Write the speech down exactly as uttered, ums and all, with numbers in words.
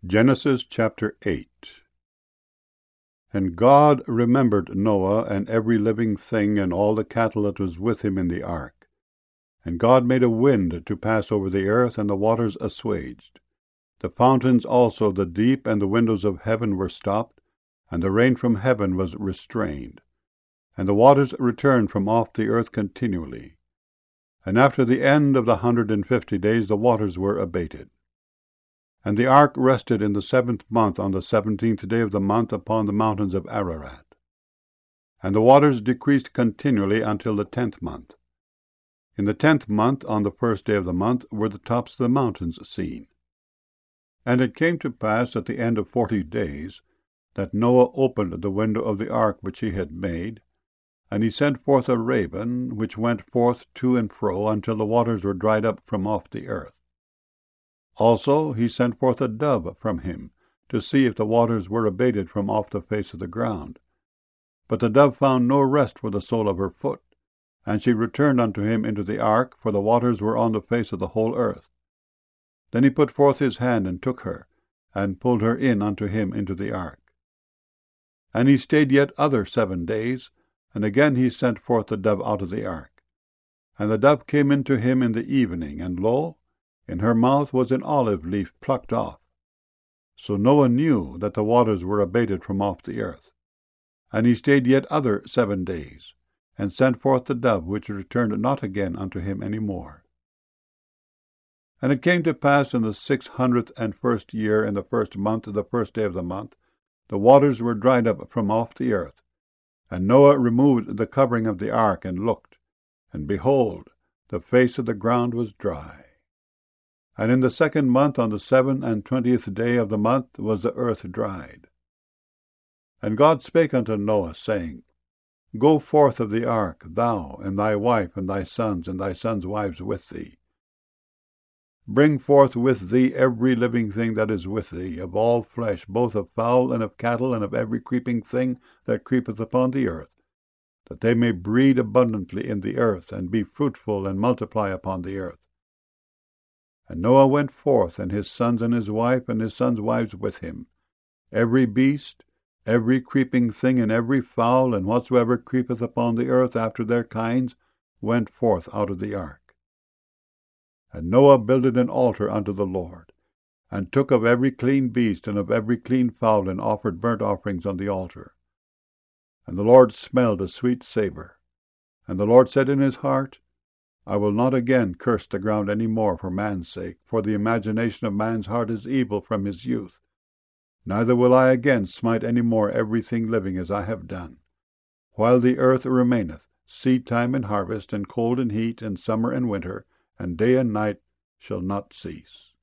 Genesis chapter eight. And God remembered Noah and every living thing and all the cattle that was with him in the ark. And God made a wind to pass over the earth, and the waters assuaged. The fountains also of the deep and the windows of heaven were stopped, and the rain from heaven was restrained. And the waters returned from off the earth continually. And after the end of the hundred and fifty days the waters were abated. And the ark rested in the seventh month on the seventeenth day of the month upon the mountains of Ararat. And the waters decreased continually until the tenth month. In the tenth month, on the first day of the month, were the tops of the mountains seen. And it came to pass at the end of forty days that Noah opened the window of the ark which he had made, and he sent forth a raven, which went forth to and fro until the waters were dried up from off the earth. Also he sent forth a dove from him, to see if the waters were abated from off the face of the ground. But the dove found no rest for the sole of her foot, and she returned unto him into the ark, for the waters were on the face of the whole earth. Then he put forth his hand, and took her, and pulled her in unto him into the ark. And he stayed yet other seven days, and again he sent forth the dove out of the ark. And the dove came into him in the evening, and lo, in her mouth was an olive leaf plucked off. So Noah knew that the waters were abated from off the earth. And he stayed yet other seven days, and sent forth the dove, which returned not again unto him any more. And it came to pass in the six hundredth and first year, in the first month, the first day of the month, the waters were dried up from off the earth. And Noah removed the covering of the ark, and looked, and behold, the face of the ground was dry. And in the second month, on the seven and twentieth day of the month, was the earth dried. And God spake unto Noah, saying, Go forth of the ark, thou, and thy wife, and thy sons, and thy sons' wives with thee. Bring forth with thee every living thing that is with thee, of all flesh, both of fowl and of cattle, and of every creeping thing that creepeth upon the earth, that they may breed abundantly in the earth, and be fruitful, and multiply upon the earth. And Noah went forth, and his sons and his wife, and his sons' wives with him. Every beast, every creeping thing, and every fowl, and whatsoever creepeth upon the earth after their kinds, went forth out of the ark. And Noah builded an altar unto the Lord, and took of every clean beast, and of every clean fowl, and offered burnt offerings on the altar. And the Lord smelled a sweet savour. And the Lord said in his heart, I will not again curse the ground any more for man's sake, for the imagination of man's heart is evil from his youth. Neither will I again smite any more everything living as I have done. While the earth remaineth, seed time and harvest, and cold and heat, and summer and winter, and day and night shall not cease.